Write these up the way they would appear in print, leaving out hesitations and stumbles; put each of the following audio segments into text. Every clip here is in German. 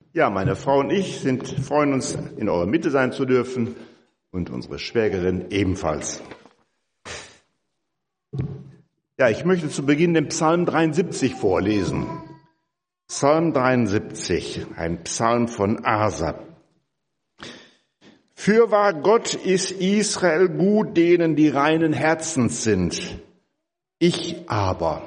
Ja, meine Frau und ich freuen uns, in eurer Mitte sein zu dürfen und unsere Schwägerin ebenfalls. Ja, ich möchte zu Beginn den Psalm 73 vorlesen. Psalm 73, ein Psalm von Asaf. Fürwahr Gott ist Israel gut denen, die reinen Herzens sind. Ich aber,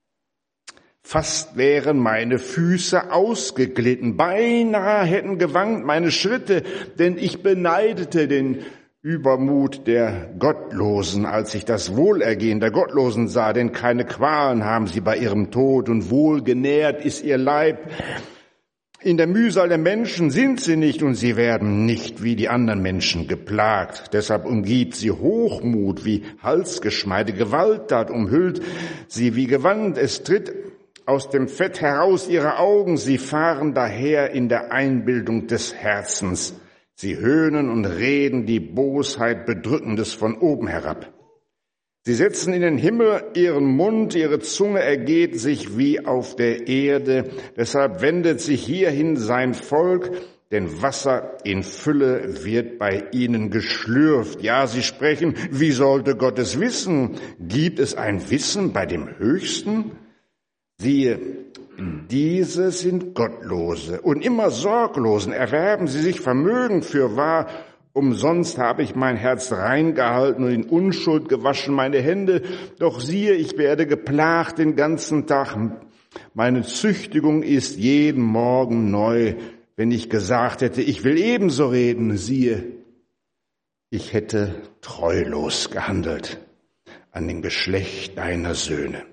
fast wären meine Füße ausgeglitten, beinahe hätten gewankt meine Schritte, denn ich beneidete den Übermut der Gottlosen, als ich das Wohlergehen der Gottlosen sah, denn keine Qualen haben sie bei ihrem Tod und wohlgenährt ist ihr Leib. In der Mühsal der Menschen sind sie nicht und sie werden nicht wie die anderen Menschen geplagt. Deshalb umgibt sie Hochmut wie Halsgeschmeide, Gewalttat umhüllt sie wie Gewand. Es tritt aus dem Fett heraus ihre Augen, sie fahren daher in der Einbildung des Herzens. Sie höhnen und reden die Bosheit Bedrückendes von oben herab. Sie setzen in den Himmel ihren Mund, ihre Zunge ergeht sich wie auf der Erde. Deshalb wendet sich hierhin sein Volk, denn Wasser in Fülle wird bei ihnen geschlürft. Ja, sie sprechen, wie sollte Gott es wissen? Gibt es ein Wissen bei dem Höchsten? Siehe, diese sind Gottlose und immer Sorglosen, erwerben sie sich Vermögen fürwahr. Umsonst habe ich mein Herz reingehalten und in Unschuld gewaschen meine Hände. Doch siehe, ich werde geplagt den ganzen Tag. Meine Züchtigung ist jeden Morgen neu. Wenn ich gesagt hätte, ich will ebenso reden, siehe, ich hätte treulos gehandelt an dem Geschlecht deiner Söhne.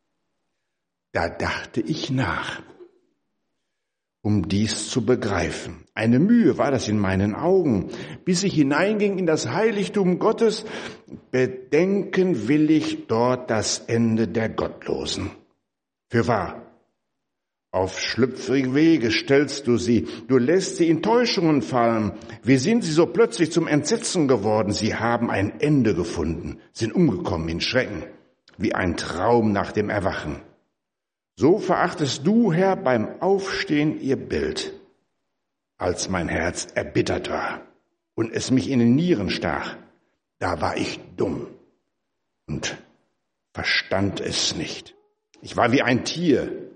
Da dachte ich nach, um dies zu begreifen. Eine Mühe war das in meinen Augen, bis ich hineinging in das Heiligtum Gottes. Bedenken will ich dort das Ende der Gottlosen. Fürwahr, auf schlüpfrige Wege stellst du sie, du lässt sie in Täuschungen fallen. Wie sind sie so plötzlich zum Entsetzen geworden? Sie haben ein Ende gefunden, sind umgekommen in Schrecken, wie ein Traum nach dem Erwachen. So verachtest du, Herr, beim Aufstehen ihr Bild, als mein Herz erbittert war und es mich in den Nieren stach. Da war ich dumm und verstand es nicht. Ich war wie ein Tier.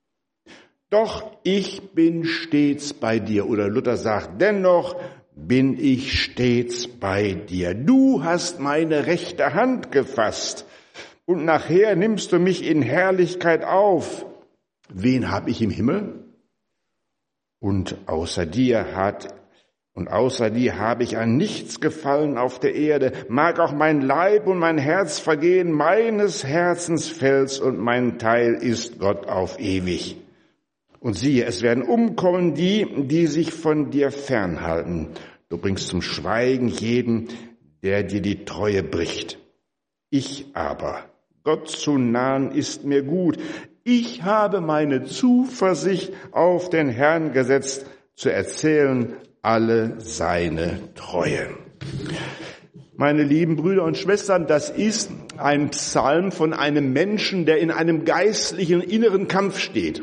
Doch ich bin stets bei dir. Oder Luther sagt, dennoch bin ich stets bei dir. Du hast meine rechte Hand gefasst. Und nachher nimmst du mich in Herrlichkeit auf. Wen habe ich im Himmel? Und außer dir habe ich an nichts gefallen auf der Erde. Mag auch mein Leib und mein Herz vergehen, meines Herzens Fels und mein Teil ist Gott auf ewig. Und siehe, es werden umkommen die sich von dir fernhalten. Du bringst zum Schweigen jeden, der dir die Treue bricht. Ich aber, Gott zu nahen ist mir gut. Ich habe meine Zuversicht auf den Herrn gesetzt, zu erzählen alle seine Treue. Meine lieben Brüder und Schwestern, das ist ein Psalm von einem Menschen, der in einem geistlichen inneren Kampf steht,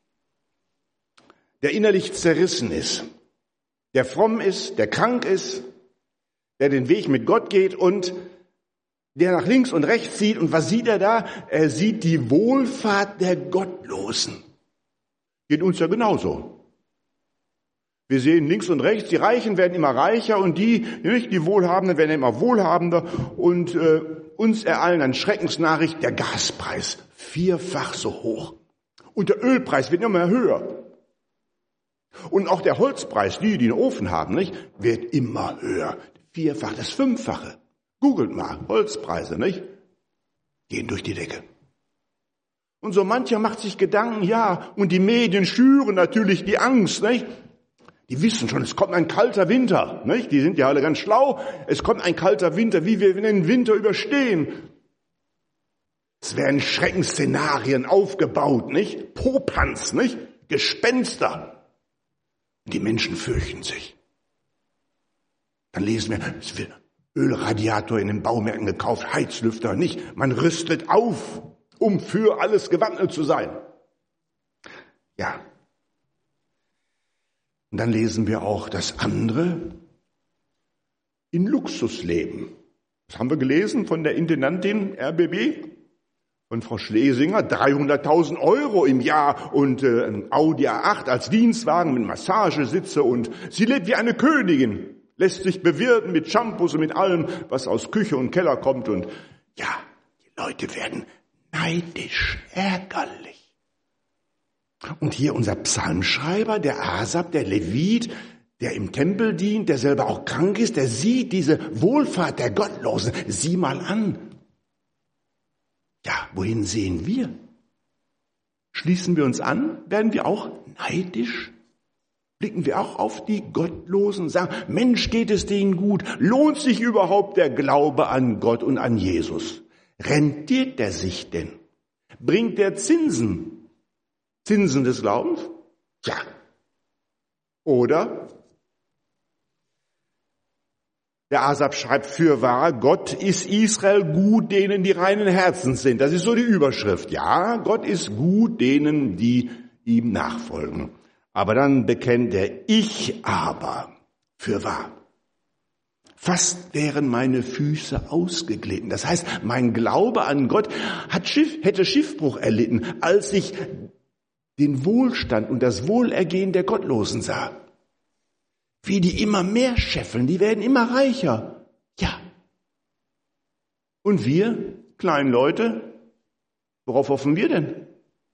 der innerlich zerrissen ist, der fromm ist, der krank ist, der den Weg mit Gott geht und der nach links und rechts sieht. Und was sieht er da? Er sieht die Wohlfahrt der Gottlosen. Geht uns ja genauso. Wir sehen links und rechts, die Reichen werden immer reicher und die Wohlhabenden werden immer wohlhabender. Und uns ereilen eine Schreckensnachricht, der Gaspreis 4-fach so hoch. Und der Ölpreis wird immer höher. Und auch der Holzpreis, die einen Ofen haben, nicht, wird immer höher. 4-fach, das 5-fache. Googelt mal, Holzpreise, nicht? Gehen durch die Decke. Und so mancher macht sich Gedanken, ja, und die Medien schüren natürlich die Angst, nicht? Die wissen schon, es kommt ein kalter Winter, nicht? Die sind ja alle ganz schlau. Es kommt ein kalter Winter, wie wir den Winter überstehen. Es werden Schreckensszenarien aufgebaut, nicht? Popanz, nicht? Gespenster. Die Menschen fürchten sich. Dann lesen wir, es wird Ölradiator in den Baumärkten gekauft, Heizlüfter nicht. Man rüstet auf, um für alles gewappnet zu sein. Ja. Und dann lesen wir auch, dass andere in Luxus leben. Das haben wir gelesen von der Intendantin RBB, von Frau Schlesinger, 300.000 € im Jahr und ein Audi A8 als Dienstwagen mit Massagesitze und sie lebt wie eine Königin, lässt sich bewirten mit Shampoos und mit allem, was aus Küche und Keller kommt und ja, die Leute werden neidisch, ärgerlich. Und hier unser Psalmschreiber, der Asaf, der Levit, der im Tempel dient, der selber auch krank ist, der sieht diese Wohlfahrt der Gottlosen. Sieh mal an. Ja, wohin sehen wir? Schließen wir uns an? Werden wir auch neidisch? Blicken wir auch auf die Gottlosen? Sagen, Mensch, geht es denen gut? Lohnt sich überhaupt der Glaube an Gott und an Jesus? Rentiert der sich denn? Bringt der Zinsen? Zinsen des Glaubens? Ja. Oder? Der Asaf schreibt, fürwahr, Gott ist Israel gut, denen die reinen Herzens sind. Das ist so die Überschrift. Ja, Gott ist gut denen, die ihm nachfolgen. Aber dann bekennt er, ich aber, fürwahr. Fast wären meine Füße ausgeglitten. Das heißt, mein Glaube an Gott hätte Schiffbruch erlitten, als ich den Wohlstand und das Wohlergehen der Gottlosen sah. Wie die immer mehr scheffeln, die werden immer reicher. Ja. Und wir, kleinen Leute, worauf hoffen wir denn?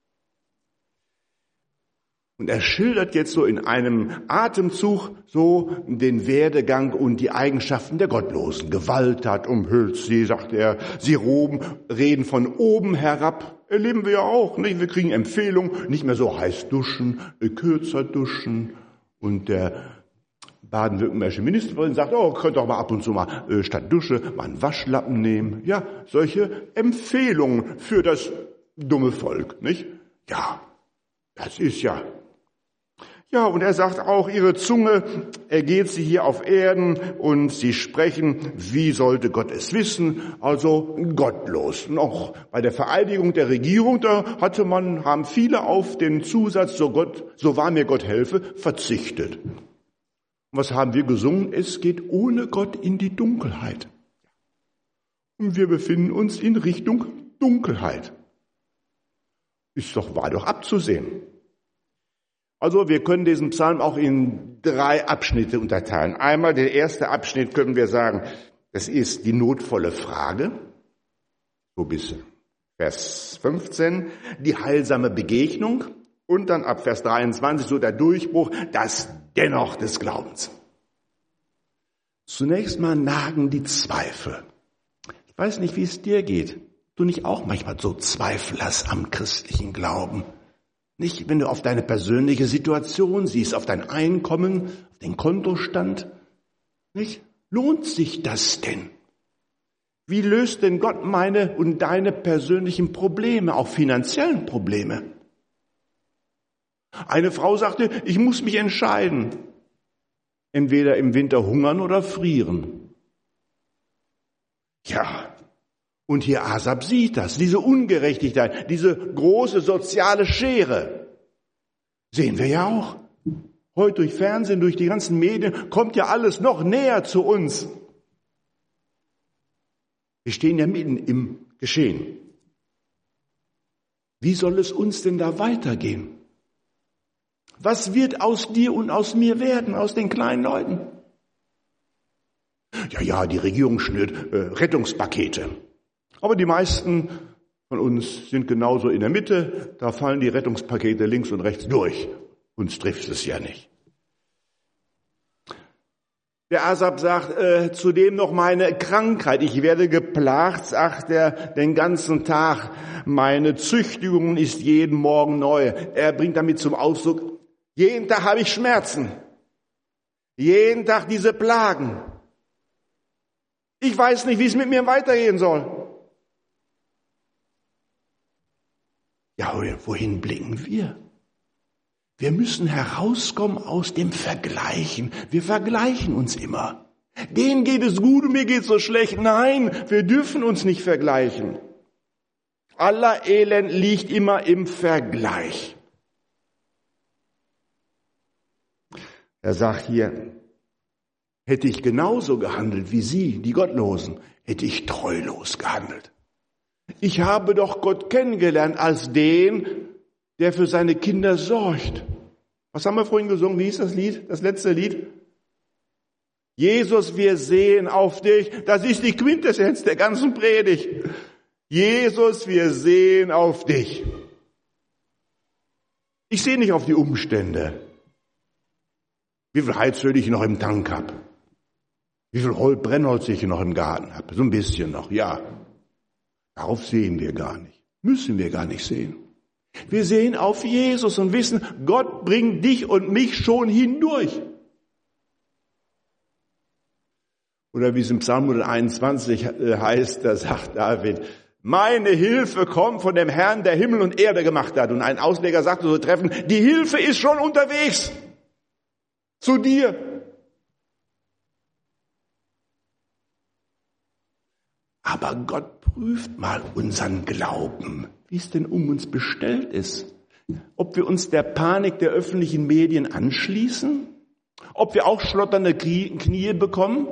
Und er schildert jetzt so in einem Atemzug so den Werdegang und die Eigenschaften der Gottlosen. Gewalttat umhüllt sie, sagt er. Sie reden von oben herab. Erleben wir ja auch, nicht? Wir kriegen Empfehlungen, nicht mehr so heiß duschen, kürzer duschen. Und der baden-württembergische Ministerpräsident sagt, oh, könnt doch mal ab und zu mal statt Dusche mal einen Waschlappen nehmen. Ja, solche Empfehlungen für das dumme Volk, nicht? Ja, das ist ja. Ja, und er sagt auch, ihre Zunge ergeht sie hier auf Erden und sie sprechen, wie sollte Gott es wissen? Also gottlos. Noch bei der Vereidigung der Regierung, da haben viele auf den Zusatz, so wahr mir Gott helfe, verzichtet. Was haben wir gesungen? Es geht ohne Gott in die Dunkelheit. Und wir befinden uns in Richtung Dunkelheit. War doch abzusehen. Also wir können diesen Psalm auch in 3 Abschnitte unterteilen. Einmal der erste Abschnitt können wir sagen, das ist die notvolle Frage, so bis Vers 15, die heilsame Begegnung und dann ab Vers 23 so der Durchbruch, das Dennoch des Glaubens. Zunächst mal nagen die Zweifel. Ich weiß nicht, wie es dir geht. Du nicht auch manchmal so Zweifel hast am christlichen Glauben? Nicht, wenn du auf deine persönliche Situation siehst, auf dein Einkommen, auf den Kontostand. Nicht? Lohnt sich das denn? Wie löst denn Gott meine und deine persönlichen Probleme, auch finanziellen Probleme? Eine Frau sagte, ich muss mich entscheiden. Entweder im Winter hungern oder frieren. Ja. Und hier Asaf sieht das, diese Ungerechtigkeit, diese große soziale Schere. Sehen wir ja auch. Heute durch Fernsehen, durch die ganzen Medien kommt ja alles noch näher zu uns. Wir stehen ja mitten im Geschehen. Wie soll es uns denn da weitergehen? Was wird aus dir und aus mir werden, aus den kleinen Leuten? Ja, die Regierung schnürt Rettungspakete. Aber die meisten von uns sind genauso in der Mitte, da fallen die Rettungspakete links und rechts durch. Uns trifft es ja nicht. Der Asaf sagt, zudem noch meine Krankheit. Ich werde geplagt, sagt er, den ganzen Tag. Meine Züchtigung ist jeden Morgen neu. Er bringt damit zum Ausdruck, jeden Tag habe ich Schmerzen. Jeden Tag diese Plagen. Ich weiß nicht, wie es mit mir weitergehen soll. Ja, wohin blicken wir? Wir müssen herauskommen aus dem Vergleichen. Wir vergleichen uns immer. Denen geht es gut und mir geht es so schlecht. Nein, wir dürfen uns nicht vergleichen. Aller Elend liegt immer im Vergleich. Er sagt hier, hätte ich genauso gehandelt wie Sie, die Gottlosen, hätte ich treulos gehandelt. Ich habe doch Gott kennengelernt als den, der für seine Kinder sorgt. Was haben wir vorhin gesungen? Wie hieß das Lied? Das letzte Lied? Jesus, wir sehen auf dich. Das ist die Quintessenz der ganzen Predigt. Jesus, wir sehen auf dich. Ich sehe nicht auf die Umstände. Wie viel Heizöl ich noch im Tank habe. Wie viel Brennholz ich noch im Garten habe. So ein bisschen noch, ja. Darauf sehen wir gar nicht. Müssen wir gar nicht sehen. Wir sehen auf Jesus und wissen, Gott bringt dich und mich schon hindurch. Oder wie es im Psalm 121 heißt, da sagt David, meine Hilfe kommt von dem Herrn, der Himmel und Erde gemacht hat. Und ein Ausleger sagte so treffend, die Hilfe ist schon unterwegs zu dir. Aber Gott prüft mal unseren Glauben, wie es denn um uns bestellt ist. Ob wir uns der Panik der öffentlichen Medien anschließen, ob wir auch schlotternde Knie bekommen.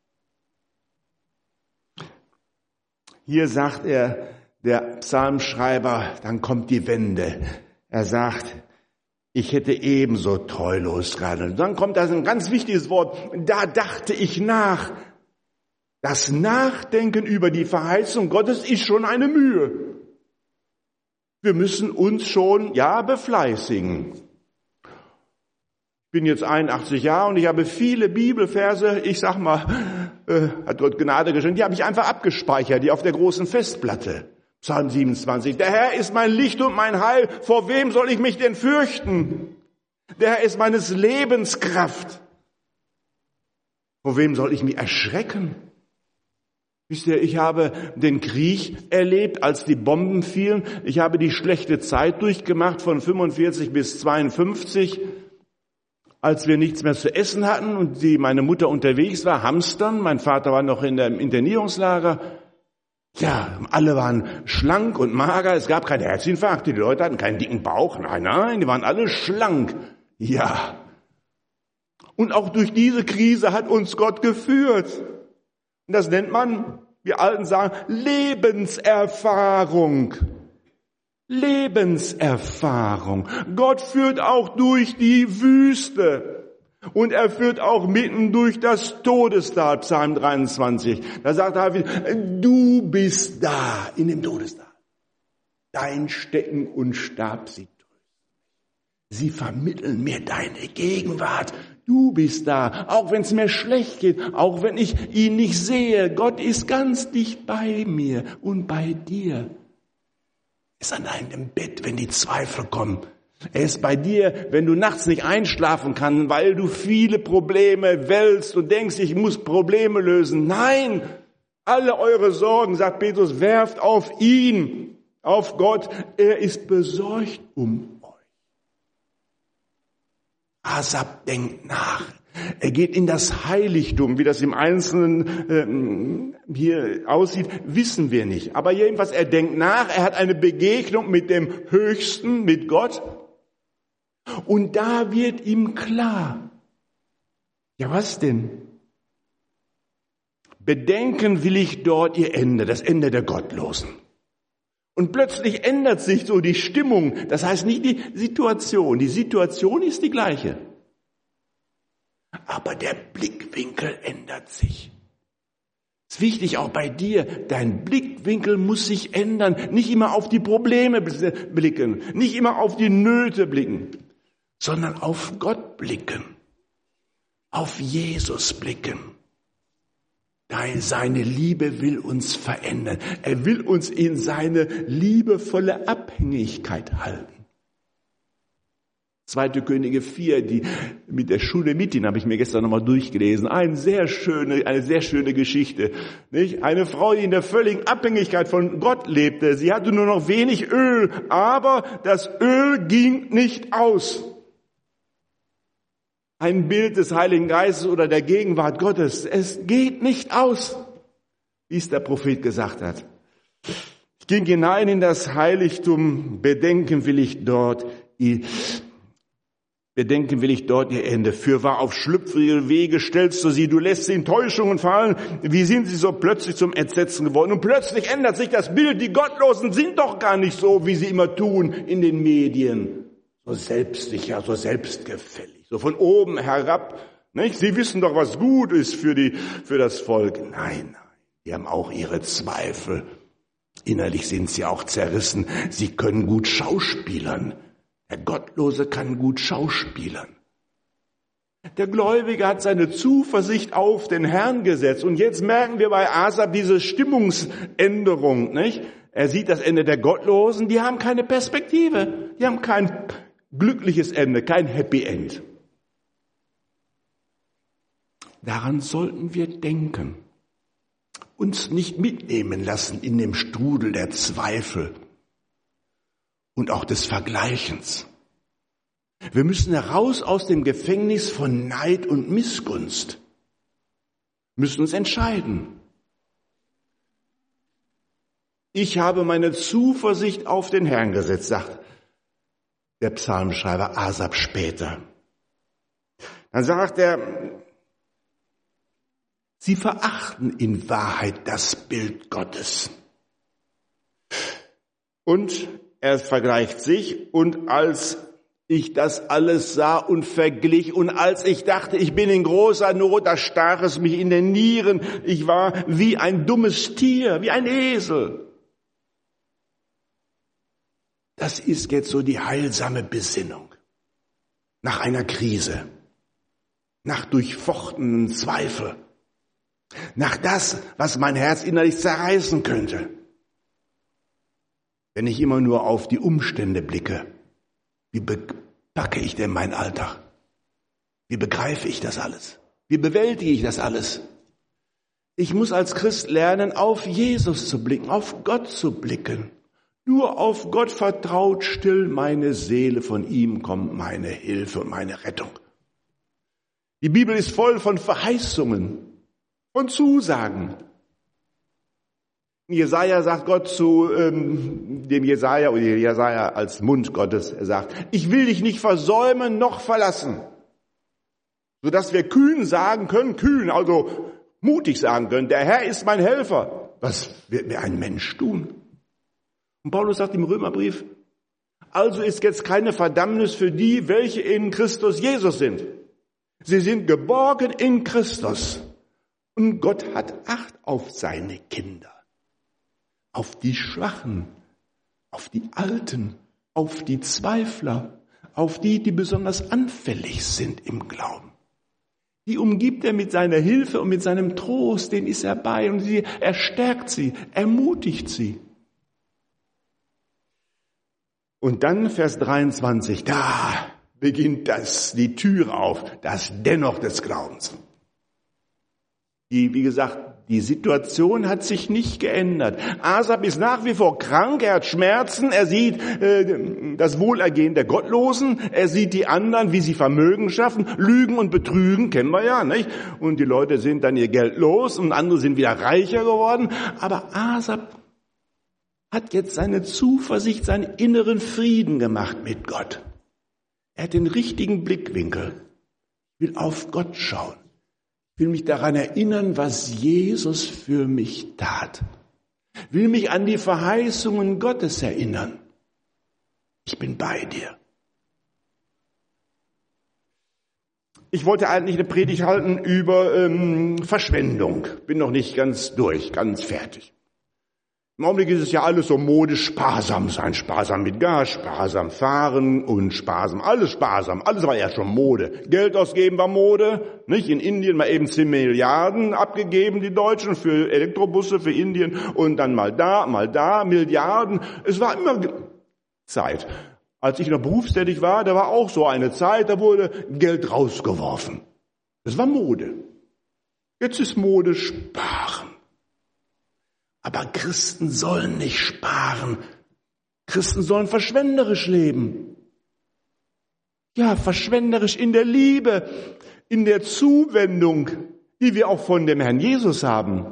Hier sagt er, der Psalmschreiber, dann kommt die Wende. Er sagt, ich hätte ebenso treulos gehandelt. Dann kommt da ein ganz wichtiges Wort, da dachte ich nach. Das Nachdenken über die Verheißung Gottes ist schon eine Mühe. Wir müssen uns schon, befleißigen. Ich bin jetzt 81 Jahre und ich habe viele Bibelverse, ich sag mal, hat Gott Gnade geschenkt, die habe ich einfach abgespeichert, die auf der großen Festplatte. Psalm 27, der Herr ist mein Licht und mein Heil, vor wem soll ich mich denn fürchten? Der Herr ist meines Lebens Kraft. Vor wem soll ich mich erschrecken? Wisst ihr, ich habe den Krieg erlebt, als die Bomben fielen. Ich habe die schlechte Zeit durchgemacht von 45 bis 52, als wir nichts mehr zu essen hatten und meine Mutter unterwegs war, hamstern. Mein Vater war noch in dem Internierungslager. Ja, alle waren schlank und mager. Es gab keine Herzinfarkte. Die Leute hatten keinen dicken Bauch. Nein, die waren alle schlank. Ja. Und auch durch diese Krise hat uns Gott geführt. Und das nennt man, wir Alten sagen, Lebenserfahrung. Lebenserfahrung. Gott führt auch durch die Wüste. Und er führt auch mitten durch das Todestal, Psalm 23. Da sagt David, du bist da in dem Todestal. Dein Stecken und Stab, sie trösten. Sie vermitteln mir deine Gegenwart. Du bist da, auch wenn es mir schlecht geht, auch wenn ich ihn nicht sehe. Gott ist ganz dicht bei mir und bei dir. Er ist an deinem Bett, wenn die Zweifel kommen. Er ist bei dir, wenn du nachts nicht einschlafen kannst, weil du viele Probleme wälzt und denkst, ich muss Probleme lösen. Nein, alle eure Sorgen, sagt Petrus, werft auf ihn, auf Gott. Er ist besorgt um euch. Asaf denkt nach. Er geht in das Heiligtum. Wie das im Einzelnen hier aussieht, wissen wir nicht. Aber jedenfalls, er denkt nach. Er hat eine Begegnung mit dem Höchsten, mit Gott. Und da wird ihm klar. Ja, was denn? Bedenken will ich dort ihr Ende, das Ende der Gottlosen. Und plötzlich ändert sich so die Stimmung. Das heißt nicht die Situation. Die Situation ist die gleiche. Aber der Blickwinkel ändert sich. Das ist wichtig auch bei dir. Dein Blickwinkel muss sich ändern. Nicht immer auf die Probleme blicken. Nicht immer auf die Nöte blicken. Sondern auf Gott blicken. Auf Jesus blicken. Seine Liebe will uns verändern. Er will uns in seine liebevolle Abhängigkeit halten. 2. Könige 4, die mit der Schulemitin habe ich mir gestern nochmal durchgelesen. Eine sehr schöne Geschichte. Nicht? Eine Frau, die in der völligen Abhängigkeit von Gott lebte. Sie hatte nur noch wenig Öl, aber das Öl ging nicht aus. Ein Bild des Heiligen Geistes oder der Gegenwart Gottes. Es geht nicht aus, wie es der Prophet gesagt hat. Ich ging hinein in das Heiligtum, bedenken will ich dort Bedenken will ich dort ihr Ende. Fürwahr auf schlüpfrige Wege stellst du sie, du lässt sie in Täuschungen fallen. Wie sind sie so plötzlich zum Entsetzen geworden? Und plötzlich ändert sich das Bild. Die Gottlosen sind doch gar nicht so, wie sie immer tun in den Medien. So selbstsicher, so selbstgefällig, so von oben herab. Nicht? Sie wissen doch, was gut ist für das Volk. Nein, die haben auch ihre Zweifel. Innerlich sind sie auch zerrissen. Sie können gut schauspielern. Der Gottlose kann gut schauspielern. Der Gläubige hat seine Zuversicht auf den Herrn gesetzt. Und jetzt merken wir bei Asaf diese Stimmungsänderung, nicht? Er sieht das Ende der Gottlosen, die haben keine Perspektive. Die haben kein glückliches Ende, kein Happy End. Daran sollten wir denken. Uns nicht mitnehmen lassen in dem Strudel der Zweifel und auch des Vergleichens. Wir müssen heraus aus dem Gefängnis von Neid und Missgunst. Müssen uns entscheiden. Ich habe meine Zuversicht auf den Herrn gesetzt, sagt der Psalmschreiber Asaf später. Dann sagt er, sie verachten in Wahrheit das Bild Gottes. Und er vergleicht sich, und als ich das alles sah und verglich, und als ich dachte, ich bin in großer Not, da stach es mich in den Nieren. Ich war wie ein dummes Tier, wie ein Esel. Das ist jetzt so die heilsame Besinnung nach einer Krise, nach durchfochtenen Zweifel, nach das, was mein Herz innerlich zerreißen könnte. Wenn ich immer nur auf die Umstände blicke, wie packe ich denn meinen Alltag? Wie begreife ich das alles? Wie bewältige ich das alles? Ich muss als Christ lernen, auf Jesus zu blicken, auf Gott zu blicken. Nur auf Gott vertraut still meine Seele, von ihm kommt meine Hilfe und meine Rettung. Die Bibel ist voll von Verheißungen, von Zusagen. Jesaja sagt Gott zu dem Jesaja, oder Jesaja als Mund Gottes, er sagt, ich will dich nicht versäumen noch verlassen. Sodass wir kühn sagen können, also mutig sagen können, der Herr ist mein Helfer. Was wird mir ein Mensch tun? Und Paulus sagt im Römerbrief, also ist jetzt keine Verdammnis für die, welche in Christus Jesus sind. Sie sind geborgen in Christus. Und Gott hat Acht auf seine Kinder. Auf die Schwachen, auf die Alten, auf die Zweifler, auf die besonders anfällig sind im Glauben. Die umgibt er mit seiner Hilfe und mit seinem Trost, den ist er bei, und er stärkt sie, ermutigt sie. Und dann Vers 23, da beginnt die Tür auf, das Dennoch des Glaubens. Wie gesagt, die Situation hat sich nicht geändert. Asaf ist nach wie vor krank, er hat Schmerzen, er sieht das Wohlergehen der Gottlosen, er sieht die anderen, wie sie Vermögen schaffen, lügen und betrügen, kennen wir ja, nicht? Und die Leute sind dann ihr Geld los und andere sind wieder reicher geworden. Aber Asaf hat jetzt seine Zuversicht, seinen inneren Frieden gemacht mit Gott. Er hat den richtigen Blickwinkel, will auf Gott schauen. Will mich daran erinnern, was Jesus für mich tat. Will mich an die Verheißungen Gottes erinnern. Ich bin bei dir. Ich wollte eigentlich eine Predigt halten über Verschwendung. Bin noch nicht ganz durch, ganz fertig. Im Augenblick ist es ja alles so Mode, sparsam sein, sparsam mit Gas, sparsam fahren und sparsam, alles war ja schon Mode. Geld ausgeben war Mode, nicht? In Indien mal eben 10 Milliarden abgegeben, die Deutschen, für Elektrobusse für Indien, und dann mal da, Milliarden. Es war immer Zeit. Als ich noch berufstätig war, da war auch so eine Zeit, da wurde Geld rausgeworfen. Das war Mode. Jetzt ist Mode sparen. Aber Christen sollen nicht sparen. Christen sollen verschwenderisch leben. Ja, verschwenderisch in der Liebe, in der Zuwendung, die wir auch von dem Herrn Jesus haben.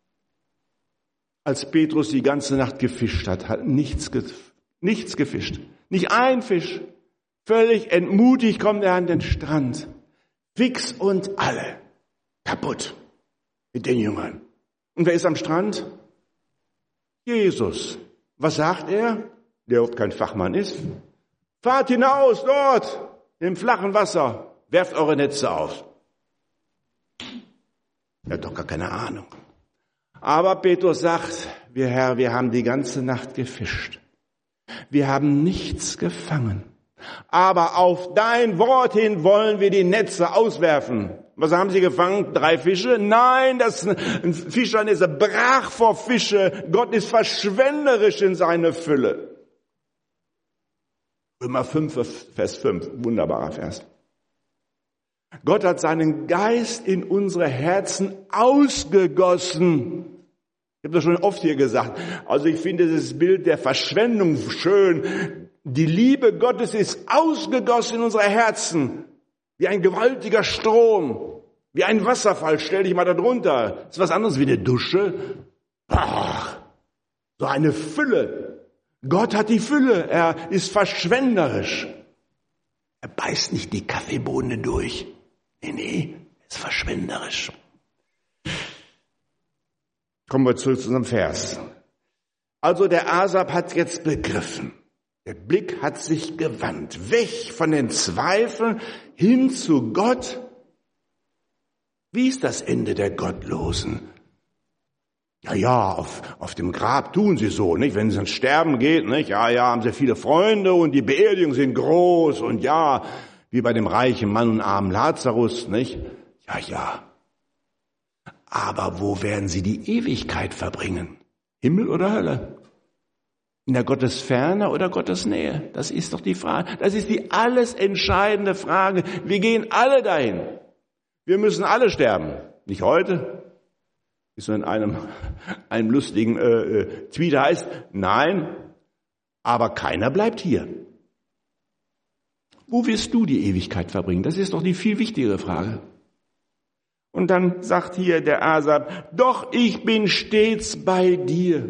Als Petrus die ganze Nacht gefischt hat nichts gefischt. Nicht ein Fisch. Völlig entmutigt kommt er an den Strand. Fix und alle kaputt mit den Jüngern. Und wer ist am Strand? Jesus. Was sagt er? Der oft kein Fachmann ist. Fahrt hinaus dort im flachen Wasser. Werft eure Netze auf. Er hat doch gar keine Ahnung. Aber Petrus sagt, Herr, wir haben die ganze Nacht gefischt. Wir haben nichts gefangen. Aber auf dein Wort hin wollen wir die Netze auswerfen. Was haben sie gefangen? 3 Fische? Nein, ein Fischernetz brach vor Fische. Gott ist verschwenderisch in seine Fülle. Römer 5, Vers 5, wunderbarer Vers. Gott hat seinen Geist in unsere Herzen ausgegossen. Ich habe das schon oft hier gesagt. Also ich finde dieses Bild der Verschwendung schön. Die Liebe Gottes ist ausgegossen in unsere Herzen. Wie ein gewaltiger Strom. Wie ein Wasserfall. Stell dich mal da drunter. Das ist was anderes wie eine Dusche. Ach, so eine Fülle. Gott hat die Fülle. Er ist verschwenderisch. Er beißt nicht die Kaffeebohne durch. Nee, er ist verschwenderisch. Kommen wir zurück zu unserem Vers. Also der Asaf hat jetzt begriffen. Der Blick hat sich gewandt. Weg von den Zweifeln hin zu Gott. Wie ist das Ende der Gottlosen? Ja, auf dem Grab tun sie so, nicht? Wenn es ans Sterben geht, nicht? Ja, haben sie viele Freunde und die Beerdigungen sind groß und ja, wie bei dem reichen Mann und armen Lazarus, nicht? Ja. Aber wo werden sie die Ewigkeit verbringen? Himmel oder Hölle? In der Gottesferne oder Gottesnähe? Das ist doch die Frage. Das ist die alles entscheidende Frage. Wir gehen alle dahin. Wir müssen alle sterben. Nicht heute, wie es so in einem lustigen Tweet heißt. Nein, aber keiner bleibt hier. Wo wirst du die Ewigkeit verbringen? Das ist doch die viel wichtigere Frage. Und dann sagt hier der Asaf, doch ich bin stets bei dir.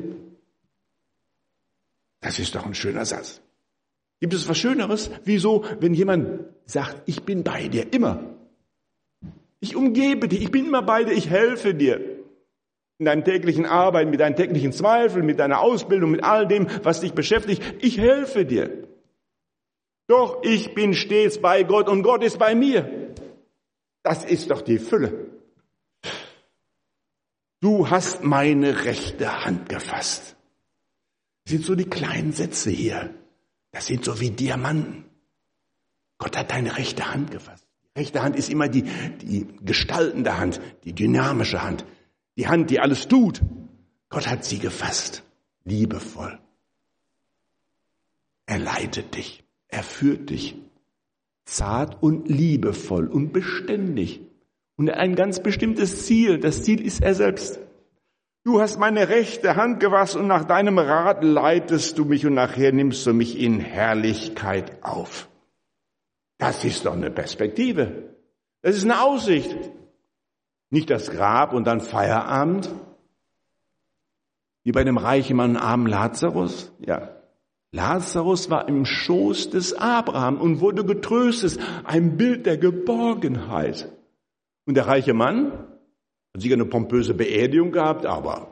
Das ist doch ein schöner Satz. Gibt es was Schöneres? Wieso, wenn jemand sagt, ich bin bei dir, immer. Ich umgebe dich, ich bin immer bei dir, ich helfe dir. In deinem täglichen Arbeiten, mit deinen täglichen Zweifeln, mit deiner Ausbildung, mit all dem, was dich beschäftigt. Ich helfe dir. Doch ich bin stets bei Gott und Gott ist bei mir. Das ist doch die Fülle. Du hast meine rechte Hand gefasst. Das sind so die kleinen Sätze hier. Das sind so wie Diamanten. Gott hat deine rechte Hand gefasst. Die rechte Hand ist immer die gestaltende Hand, die dynamische Hand. Die Hand, die alles tut. Gott hat sie gefasst. Liebevoll. Er leitet dich. Er führt dich. Zart und liebevoll und beständig. Und ein ganz bestimmtes Ziel. Das Ziel ist er selbst. Du hast meine rechte Hand gefasst und nach deinem Rat leitest du mich und nachher nimmst du mich in Herrlichkeit auf. Das ist doch eine Perspektive. Das ist eine Aussicht. Nicht das Grab und dann Feierabend. Wie bei dem reichen Mann und armen Lazarus. Ja. Lazarus war im Schoß des Abraham und wurde getröstet. Ein Bild der Geborgenheit. Und der reiche Mann hat sicher eine pompöse Beerdigung gehabt, aber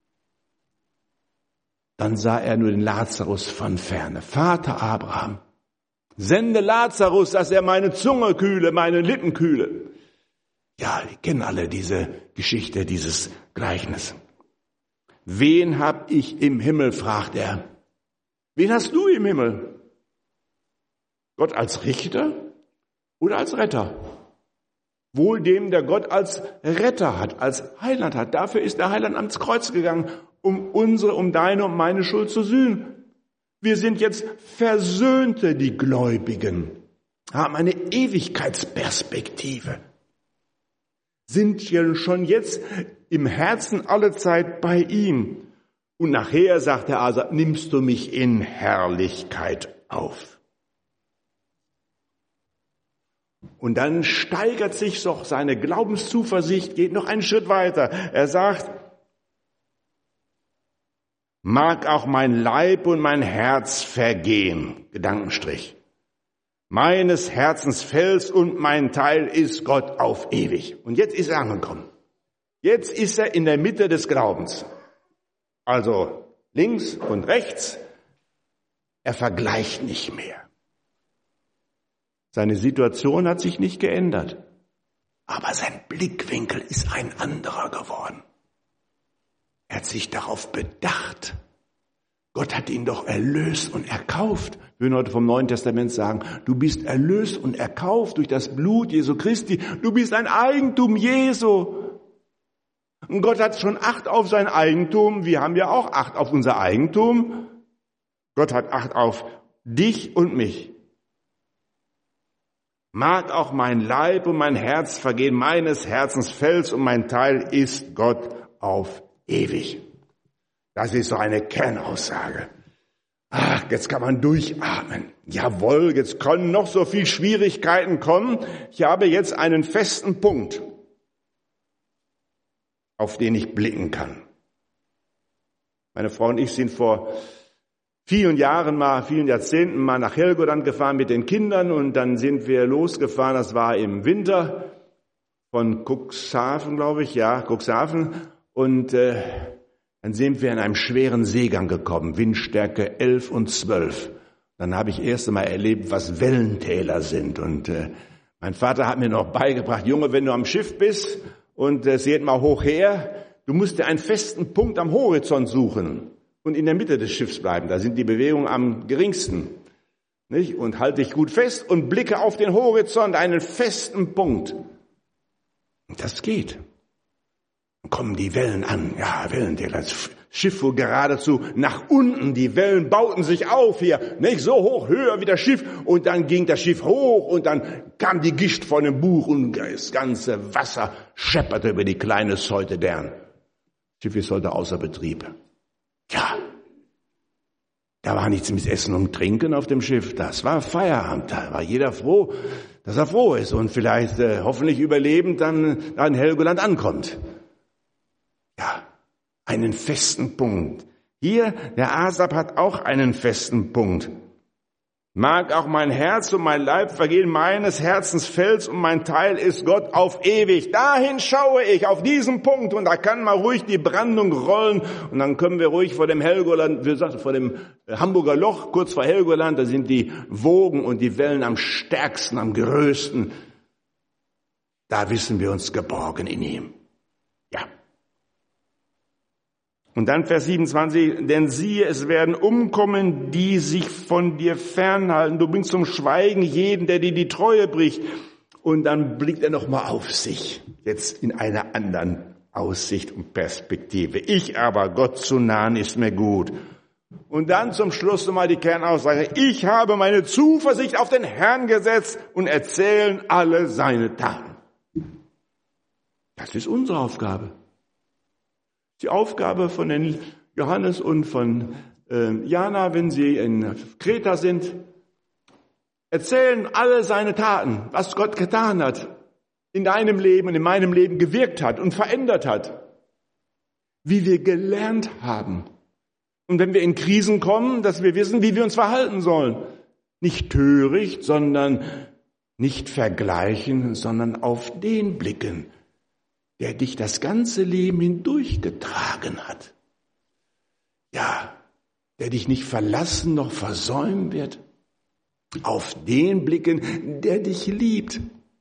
dann sah er nur den Lazarus von ferne. Vater Abraham, sende Lazarus, dass er meine Zunge kühle, meine Lippen kühle. Ja, wir kennen alle diese Geschichte, dieses Gleichnis. Wen hab ich im Himmel, fragt er. Wen hast du im Himmel? Gott als Richter oder als Retter? Wohl dem, der Gott als Retter hat, als Heiland hat. Dafür ist der Heiland ans Kreuz gegangen, um deine und meine Schuld zu sühnen. Wir sind jetzt Versöhnte, die Gläubigen, haben eine Ewigkeitsperspektive, sind ja schon jetzt im Herzen alle Zeit bei ihm. Und nachher, sagt der Asaf, nimmst du mich in Herrlichkeit auf. Und dann steigert sich doch seine Glaubenszuversicht, geht noch einen Schritt weiter. Er sagt, mag auch mein Leib und mein Herz vergehen, Gedankenstrich. Meines Herzens Fels und mein Teil ist Gott auf ewig. Und jetzt ist er angekommen. Jetzt ist er in der Mitte des Glaubens. Also links und rechts. Er vergleicht nicht mehr. Seine Situation hat sich nicht geändert. Aber sein Blickwinkel ist ein anderer geworden. Er hat sich darauf bedacht. Gott hat ihn doch erlöst und erkauft. Wir würden heute vom Neuen Testament sagen, du bist erlöst und erkauft durch das Blut Jesu Christi. Du bist ein Eigentum Jesu. Und Gott hat schon Acht auf sein Eigentum. Wir haben ja auch Acht auf unser Eigentum. Gott hat Acht auf dich und mich. Mag auch mein Leib und mein Herz vergehen, meines Herzens Fels und mein Teil ist Gott auf ewig. Das ist so eine Kernaussage. Ach, jetzt kann man durchatmen. Jawohl, jetzt können noch so viel Schwierigkeiten kommen. Ich habe jetzt einen festen Punkt, auf den ich blicken kann. Meine Frau und ich sind vor vielen Jahrzehnten mal nach Helgoland gefahren mit den Kindern und dann sind wir losgefahren, das war im Winter, von Cuxhaven, glaube ich, ja, Cuxhaven. Und dann sind wir in einem schweren Seegang gekommen, Windstärke 11 und 12. Dann habe ich erst einmal erlebt, was Wellentäler sind. Und mein Vater hat mir noch beigebracht, Junge, wenn du am Schiff bist und es geht mal hoch her, du musst dir einen festen Punkt am Horizont suchen und in der Mitte des Schiffs bleiben. Da sind die Bewegungen am geringsten. Nicht? Und halte dich gut fest und blicke auf den Horizont, einen festen Punkt. Und das geht. Dann kommen die Wellen an. Ja, Wellentäler. Das Schiff fuhr geradezu nach unten. Die Wellen bauten sich auf hier. Nicht so hoch, höher wie das Schiff. Und dann ging das Schiff hoch und dann kam die Gischt von dem Buch und das ganze Wasser schepperte über die kleine Seute deren. Das Schiff ist heute außer Betrieb. Ja, da war nichts mit Essen und Trinken auf dem Schiff. Das war Feierabend. Da war jeder froh, dass er froh ist und vielleicht hoffentlich überlebend dann in Helgoland ankommt. Ja, einen festen Punkt. Hier, der Asaf hat auch einen festen Punkt. Mag auch mein Herz und mein Leib vergehen, meines Herzens Fels und mein Teil ist Gott auf ewig. Dahin schaue ich, auf diesen Punkt, und da kann mal ruhig die Brandung rollen und dann können wir ruhig vor dem Helgoland, wie gesagt, vor dem Hamburger Loch, kurz vor Helgoland, da sind die Wogen und die Wellen am stärksten, am größten. Da wissen wir uns geborgen in ihm. Ja. Und dann Vers 27, denn siehe, es werden umkommen, die sich von dir fernhalten. Du bringst zum Schweigen jeden, der dir die Treue bricht. Und dann blickt er nochmal auf sich, jetzt in einer anderen Aussicht und Perspektive. Ich aber, Gott zu nahen, ist mir gut. Und dann zum Schluss nochmal die Kernaussage, ich habe meine Zuversicht auf den Herrn gesetzt und erzählen alle seine Taten. Das ist unsere Aufgabe. Die Aufgabe von den Johannes und von Jana, wenn sie in Kreta sind, erzählen alle seine Taten, was Gott getan hat, in deinem Leben und in meinem Leben gewirkt hat und verändert hat, wie wir gelernt haben. Und wenn wir in Krisen kommen, dass wir wissen, wie wir uns verhalten sollen. Nicht töricht, sondern nicht vergleichen, sondern auf den blicken, der dich das ganze Leben hindurchgetragen hat. Ja, der dich nicht verlassen noch versäumen wird. Auf den blicken, der dich liebt.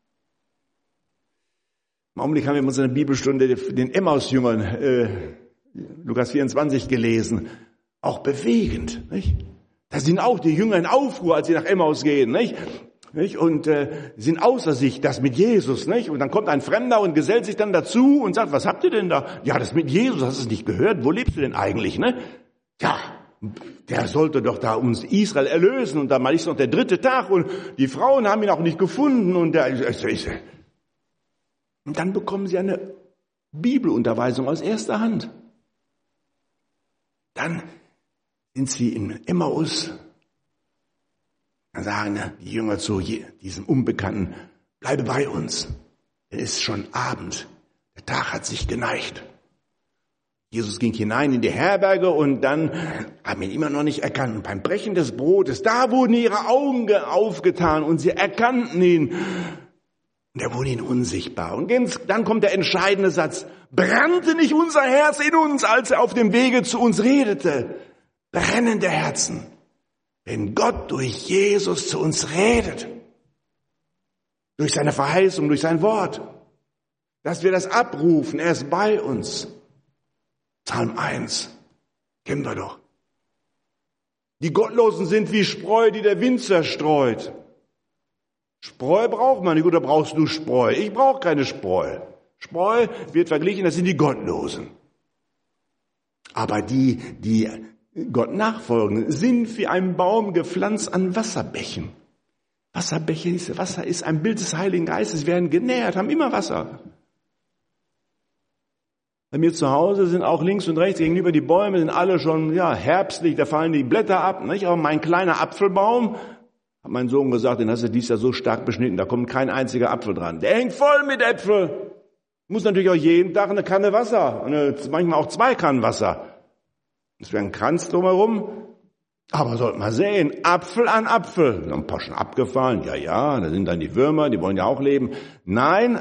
Im Augenblick haben wir in unserer Bibelstunde den Emmaus-Jüngern, Lukas 24, gelesen. Auch bewegend, nicht? Da sind auch die Jünger in Aufruhr, als sie nach Emmaus gehen, nicht? Und sind außer sich, das mit Jesus, nicht? Und dann kommt ein Fremder und gesellt sich dann dazu und sagt, was habt ihr denn da? Ja, das mit Jesus, hast du es nicht gehört? Wo lebst du denn eigentlich, ne? Ja, der sollte doch da uns Israel erlösen und dann mal ist noch der 3. Tag und die Frauen haben ihn auch nicht gefunden und dann bekommen sie eine Bibelunterweisung aus erster Hand. Dann sind sie in Emmaus. Dann sagen die Jünger zu diesem Unbekannten, bleibe bei uns, es ist schon Abend, der Tag hat sich geneigt. Jesus ging hinein in die Herberge und dann haben ihn immer noch nicht erkannt. Und beim Brechen des Brotes, da wurden ihre Augen aufgetan und sie erkannten ihn. Und er wurde ihnen unsichtbar. Und dann kommt der entscheidende Satz. Brannte nicht unser Herz in uns, als er auf dem Wege zu uns redete? Brennende Herzen. Wenn Gott durch Jesus zu uns redet, durch seine Verheißung, durch sein Wort, dass wir das abrufen, er ist bei uns. Psalm 1, kennen wir doch. Die Gottlosen sind wie Spreu, die der Wind zerstreut. Spreu braucht man nicht, oder brauchst du Spreu? Ich brauche keine Spreu. Spreu wird verglichen, das sind die Gottlosen. Aber die Gott nachfolgen, sind wie ein Baum gepflanzt an Wasserbächen. Wasser ist ein Bild des Heiligen Geistes, werden genährt, haben immer Wasser. Bei mir zu Hause sind auch links und rechts gegenüber die Bäume, sind alle schon herbstlich, da fallen die Blätter ab. Nicht? Aber mein kleiner Apfelbaum, hat mein Sohn gesagt, den hast du dieses Jahr so stark beschnitten, da kommt kein einziger Apfel dran. Der hängt voll mit Äpfel. Muss natürlich auch jeden Tag eine Kanne Wasser, manchmal auch 2 Kannen Wasser. Das wäre ein Kranz drumherum. Aber sollte mal sehen, Apfel an Apfel. Ein paar schon abgefallen, da sind dann die Würmer, die wollen ja auch leben. Nein,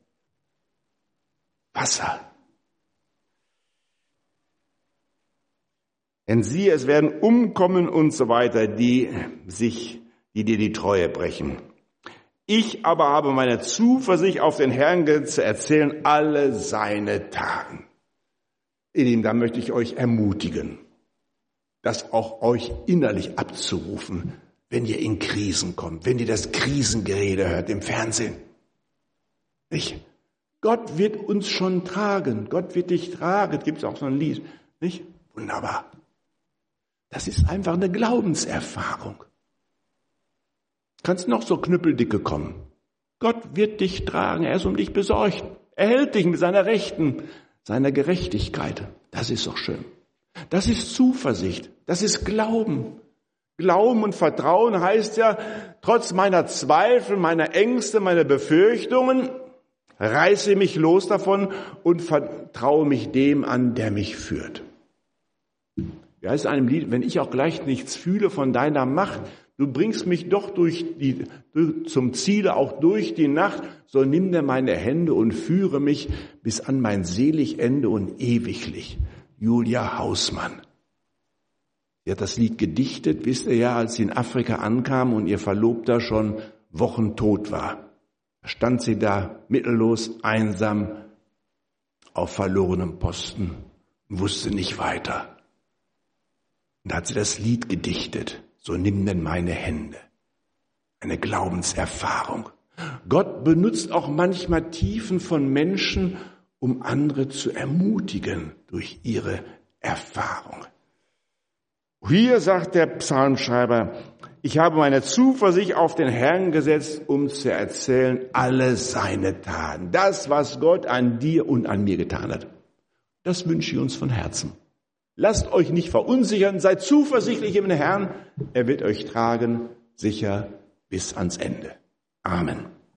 Wasser. Denn siehe, es werden umkommen und so weiter, die dir die Treue brechen. Ich aber habe meine Zuversicht auf den Herrn zu erzählen, alle seine Taten. Ihr Lieben, da möchte ich euch ermutigen, das auch euch innerlich abzurufen, wenn ihr in Krisen kommt, wenn ihr das Krisengerede hört im Fernsehen. Nicht? Gott wird uns schon tragen, Gott wird dich tragen, gibt es auch so ein Lied, nicht? Wunderbar. Das ist einfach eine Glaubenserfahrung. Kannst noch so knüppeldicke kommen. Gott wird dich tragen, er ist um dich besorgt. Er hält dich mit seiner Rechten, seiner Gerechtigkeit. Das ist doch schön. Das ist Zuversicht, das ist Glauben. Glauben und Vertrauen heißt ja, trotz meiner Zweifel, meiner Ängste, meiner Befürchtungen, reiße mich los davon und vertraue mich dem an, der mich führt. Wie heißt es in einem Lied, wenn ich auch gleich nichts fühle von deiner Macht, du bringst mich doch zum Ziele, auch durch die Nacht, so nimm dir meine Hände und führe mich bis an mein selig Ende und ewiglich. Julia Hausmann. Sie hat das Lied gedichtet, wisst ihr ja, als sie in Afrika ankam und ihr Verlobter schon Wochen tot war. Da stand sie da, mittellos, einsam, auf verlorenem Posten und wusste nicht weiter. Und da hat sie das Lied gedichtet, so nimm denn meine Hände. Eine Glaubenserfahrung. Gott benutzt auch manchmal Tiefen von Menschen, um andere zu ermutigen durch ihre Erfahrung. Hier sagt der Psalmschreiber, ich habe meine Zuversicht auf den Herrn gesetzt, um zu erzählen alle seine Taten. Das, was Gott an dir und an mir getan hat. Das wünsche ich uns von Herzen. Lasst euch nicht verunsichern, seid zuversichtlich im Herrn. Er wird euch tragen, sicher bis ans Ende. Amen.